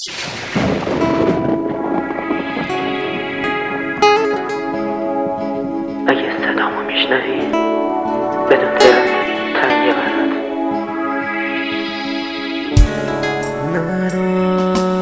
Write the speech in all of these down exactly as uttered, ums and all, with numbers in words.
اگه صدامو میشنوی بدون دلم تنگی برات نرو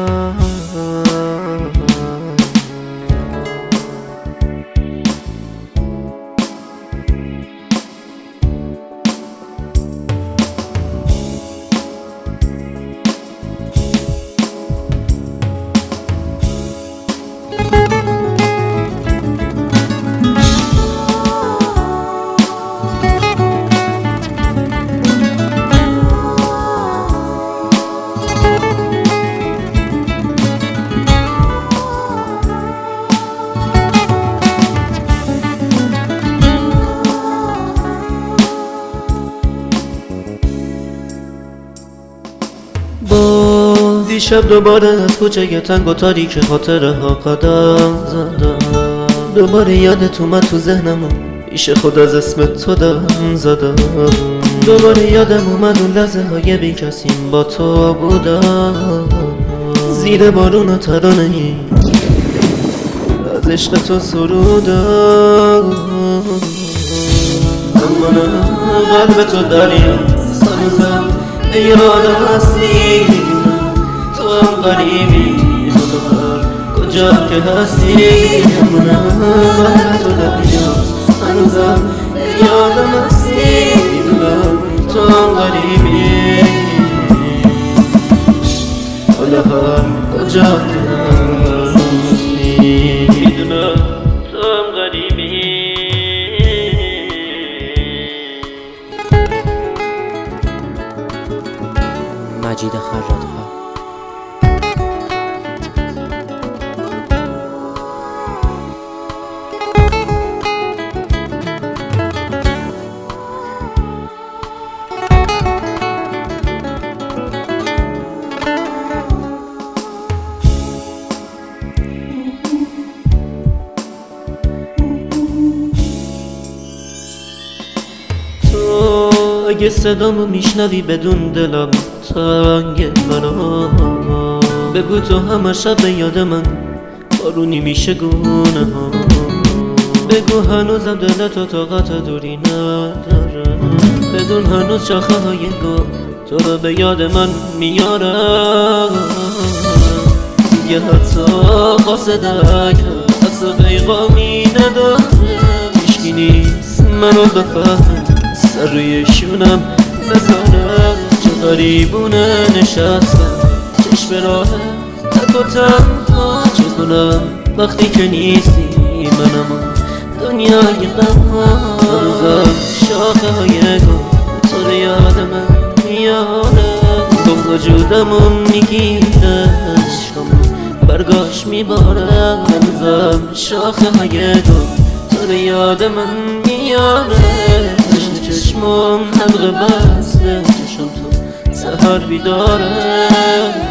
با دیشب دوباره از کوچه تنگ و تاریک خاطره ها قدم زدم، دوباره یادت اومد تو ذهنم و پیش خود از اسم تو دم زدم، دوباره یادم اومد اون لحظه های بی کسیم با تو بودم، زیر بارون و ترانه ای از عشق تو سرودم، اما قلب تو دریا سنوزم یادم هستی، تو هم غریبی کجا که هستی، من تو دریا هنوزم یادم هستی، تو هم غریبی حالا هم کجا که هستی، میدونم تو هم غریبی. مجید خراط‌ها. اگه صدامو میشنوی بدون دلم تنگ برام، بگو تو همه شب یاد من بارونی میشه گونه ها، بگو هنوزم دلتو طاقت دوری نداره، بدون هنوز شاخه های گل تو رو به یاد من میاره، یه حتی قاصدک حتی پیغامی نداره، هیچکی نیست منو بفهم سر روی شونم بذارم، چه غریبونه نشستم چشم راه تک و تنها، چه کنم وقتی که نیستی منم دنیای غم ها، هنوزم شاخه های گل تو رو یاد من میاره، با وجودمو میگیره عشقمو برگاش میباره، هنوزم شاخه های گل تو رو یاد من میاره، چشمم حلقه بسته چشم تو سهر بیداره.